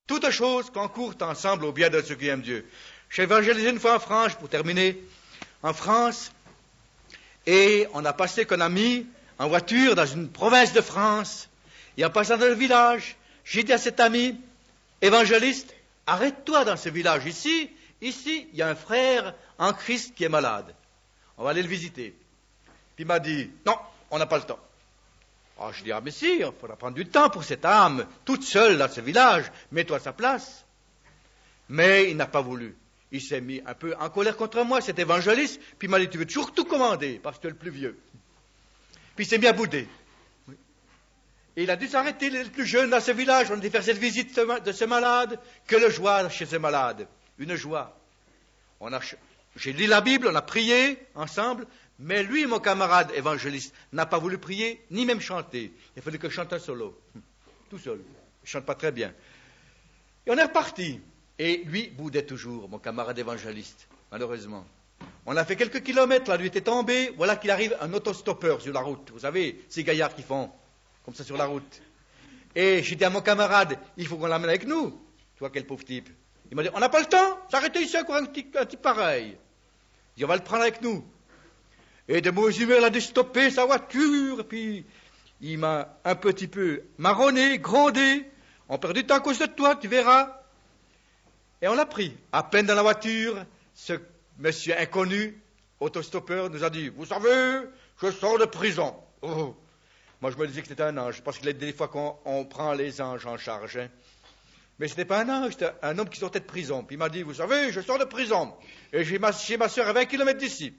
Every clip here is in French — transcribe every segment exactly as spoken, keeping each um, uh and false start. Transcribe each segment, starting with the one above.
Toutes choses concourent ensemble au bien de ceux qui aiment Dieu. J'ai évangélisé une fois en France, pour terminer, en France, et on a passé qu'on a mis en voiture dans une province de France, et en passant dans le village, j'ai dit à cet ami évangéliste, arrête-toi dans ce village ici, ici, il y a un frère en Christ qui est malade. On va aller le visiter. Puis il m'a dit, non, on n'a pas le temps. Oh, je dis, ah mais si, il faudra prendre du temps pour cette âme, toute seule dans ce village, mets-toi à sa place. Mais il n'a pas voulu. Il s'est mis un peu en colère contre moi, cet évangéliste, puis il m'a dit, tu veux toujours tout commander, parce que tu es le plus vieux. Puis il s'est mis à bouder. Oui. Et il a dû s'arrêter, il est le plus jeune dans ce village, on a dû faire cette visite de ce malade, que le joie chez ce malade, une joie. On a, j'ai lu la Bible, on a prié ensemble, mais lui, mon camarade évangéliste, n'a pas voulu prier, ni même chanter. Il fallait que je chante un solo, tout seul. Il ne chante pas très bien. Et on est reparti. Et lui boudait toujours, mon camarade évangéliste, malheureusement. On a fait quelques kilomètres, là, lui était tombé, voilà qu'il arrive un autostoppeur sur la route. Vous savez, ces gaillards qui font comme ça sur la route. Et j'ai dit à mon camarade, il faut qu'on l'amène avec nous. Tu vois quel pauvre type. Il m'a dit, on n'a pas le temps, s'arrêter ici encore un type, un type pareil. Il dit, on va le prendre avec nous. Et de mauvaise humeur, il a dû stopper sa voiture, et puis il m'a un petit peu marronné, grondé. On perd du temps à cause de toi, tu verras. Et on l'a pris. À peine dans la voiture, ce monsieur inconnu, autostoppeur, nous a dit, vous savez, je sors de prison. Oh. Moi, je me disais que c'était un ange, parce qu'il y a des fois qu'on on prend les anges en charge. Hein. Mais ce n'était pas un ange, c'était un homme qui sortait de prison. Puis il m'a dit, vous savez, je sors de prison. Et j'ai ma, chez ma soeur à vingt kilomètres d'ici.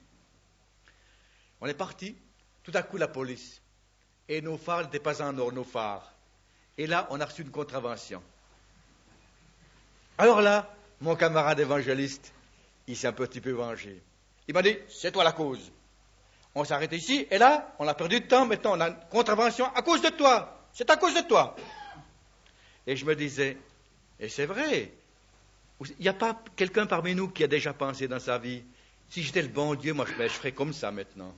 On est parti. Tout à coup, la police. Et nos phares n'étaient pas en or, nos phares. Et là, on a reçu une contravention. Alors là, mon camarade évangéliste, il s'est un petit peu vengé. Il m'a dit, c'est toi la cause. On s'est arrêté ici, et là, on a perdu de temps, maintenant on a une contravention à cause de toi. C'est à cause de toi. Et je me disais, et c'est vrai, il n'y a pas quelqu'un parmi nous qui a déjà pensé dans sa vie, si j'étais le bon Dieu, moi je, ben, je ferais comme ça maintenant.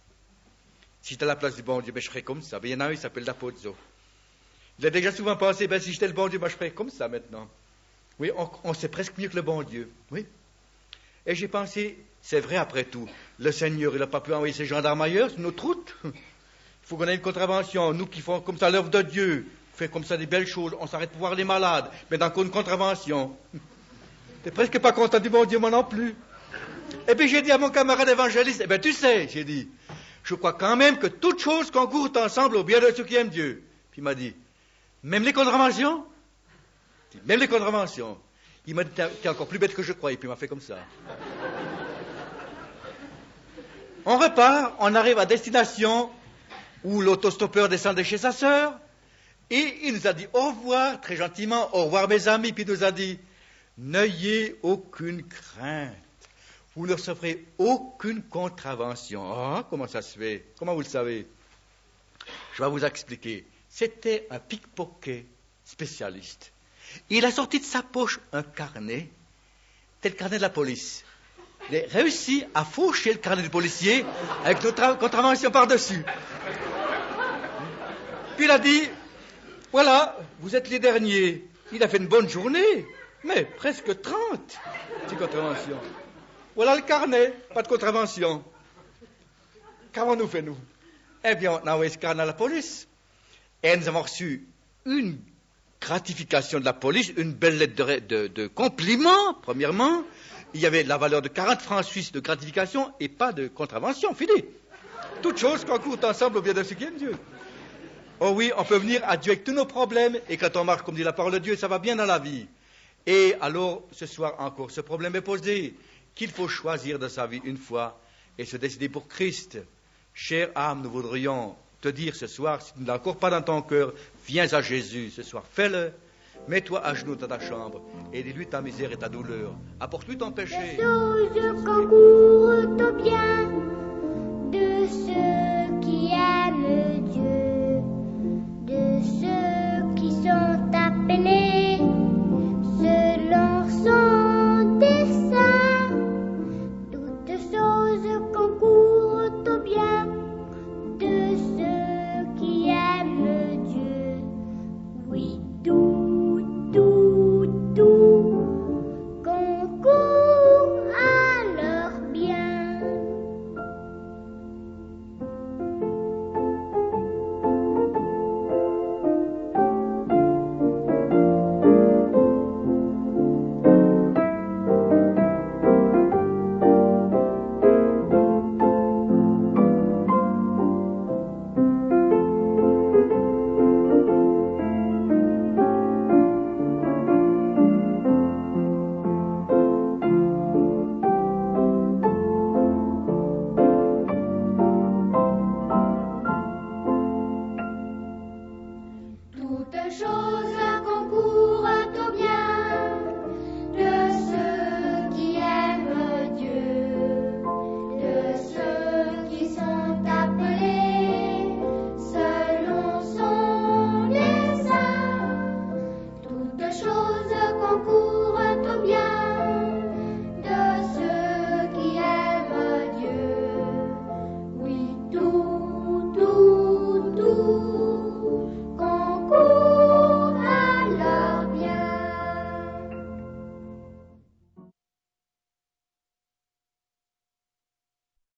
Si j'étais à la place du bon Dieu, ben, je ferais comme ça. Ben, il y en a un, il s'appelle Dapozzo. Il a déjà souvent pensé, ben, si j'étais le bon Dieu, moi je ferais comme ça maintenant. Oui, on, on sait presque mieux que le bon Dieu. Oui. Et j'ai pensé, c'est vrai après tout, le Seigneur, il n'a pas pu envoyer ses gendarmes ailleurs sur notre route. Il faut qu'on ait une contravention. Nous qui faisons comme ça l'œuvre de Dieu, on fait comme ça des belles choses, on s'arrête pour voir les malades, mais dans une contravention. T'es presque pas content du bon Dieu, moi non plus. Et puis j'ai dit à mon camarade évangéliste, eh bien tu sais, j'ai dit, je crois quand même que toutes choses concourent ensemble au bien de ceux qui aiment Dieu. Puis il m'a dit, même les contraventions? Même les contraventions. Il m'a dit, t'es encore plus bête que je croyais, puis il m'a fait comme ça. On repart, on arrive à destination où l'autostoppeur descendait chez sa sœur, et il nous a dit au revoir, très gentiment, au revoir mes amis, puis il nous a dit, n'ayez aucune crainte, vous ne recevrez aucune contravention. Ah, comment ça se fait? Comment vous le savez? Je vais vous expliquer. C'était un pickpocket spécialiste. Il a sorti de sa poche un carnet, c'était le carnet de la police. Il a réussi à faucher le carnet du policier avec notre contravention par-dessus. Puis il a dit, voilà, vous êtes les derniers. Il a fait une bonne journée, mais presque trente, ces contraventions. Voilà le carnet, pas de contravention. Qu'avons-nous fait, nous? Eh bien, on a envoyé ce carnet à la police. Et nous avons reçu une gratification de la police, une belle lettre de, de, de compliment, premièrement. Il y avait la valeur de quarante francs suisses de gratification et pas de contravention, fini. Toutes choses concourent ensemble au bien de ceux qui aiment Dieu. Oh oui, on peut venir à Dieu avec tous nos problèmes, et quand on marche, comme dit la parole de Dieu, ça va bien dans la vie. Et alors, ce soir encore, ce problème est posé, qu'il faut choisir de sa vie une fois, et se décider pour Christ. Chère âme, nous voudrions te dire ce soir, si tu ne l'as encore pas dans ton cœur, viens à Jésus ce soir, fais-le. Mets-toi à genoux dans ta chambre et dis-lui ta misère et ta douleur. Apporte-lui ton péché. Les choses concourent au bien de ceux qui aiment Dieu, de ceux qui sont appelés selon son dessein. Toutes choses concourent au bien de ceux qui aiment Dieu. Oui, tout. Toutes choses concourent